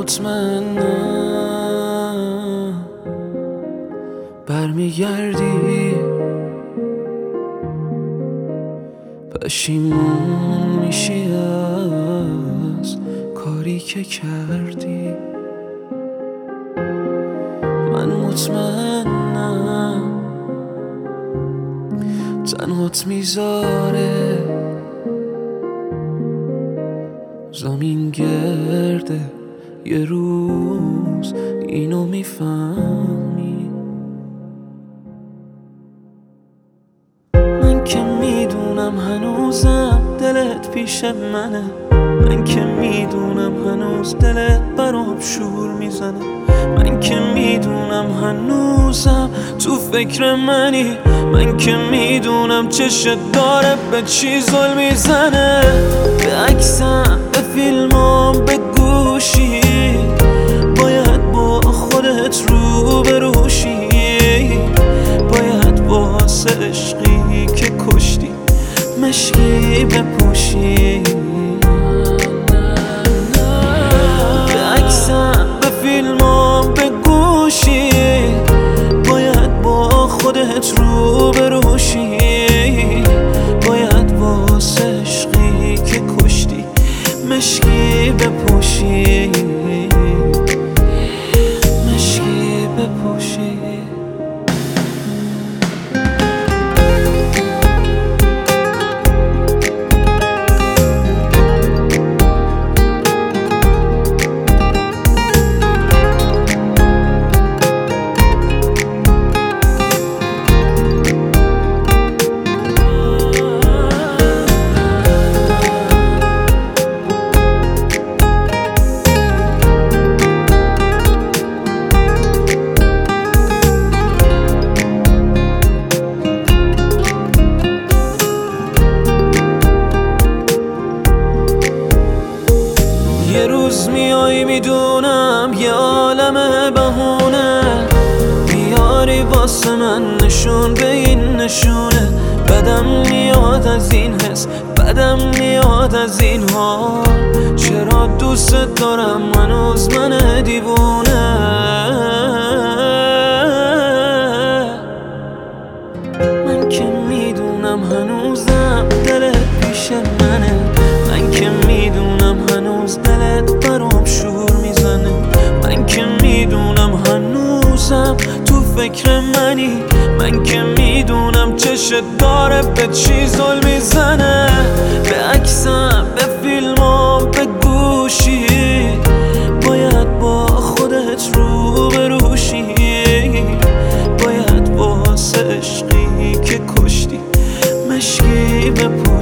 مطمئنم برمیگردی، پشیمون میشی از کاری که کردی. من مطمئنم تنهات میذاره زمین گرده، یه روز اینو میفهمی. من که میدونم هنوزم دلت پیش منه، من که میدونم هنوز دلت برام شور میزنه، من که میدونم هنوزم تو فکر منی، من که میدونم چشت داره به چی زل میزنه. به عکسم، به فیلمام، به گوشی باید با خودت رو بروشی، باید واسه عشقی که کشتی مشکی بپوشی. به عکسم، به فیلمام، به گوشی باید با خودت رو بروشی، باید واسه عشقی که کشتی مشکی بپوشی، مشکی بپوشی. یه روز میای میدونم یه عالم بهونه بیاری واسه من نشون به این نشونه. بدم میاد از این حس، بدم میاد از این حال، چرا دوست دارم هنوز من دیوونه. من که میدونم هنوزم دلت پیش منه، من که میدونم هنوز دلت برام شور میزنه، من که میدونم هنوزم تو فکر منی، من که میدونم چشت داره به چی زل میزنه. به عکسم، به فیلمام، به گوشی باید با خودت رو بروشی، باید واسه عشقی که کشتی مشکی بپوشی.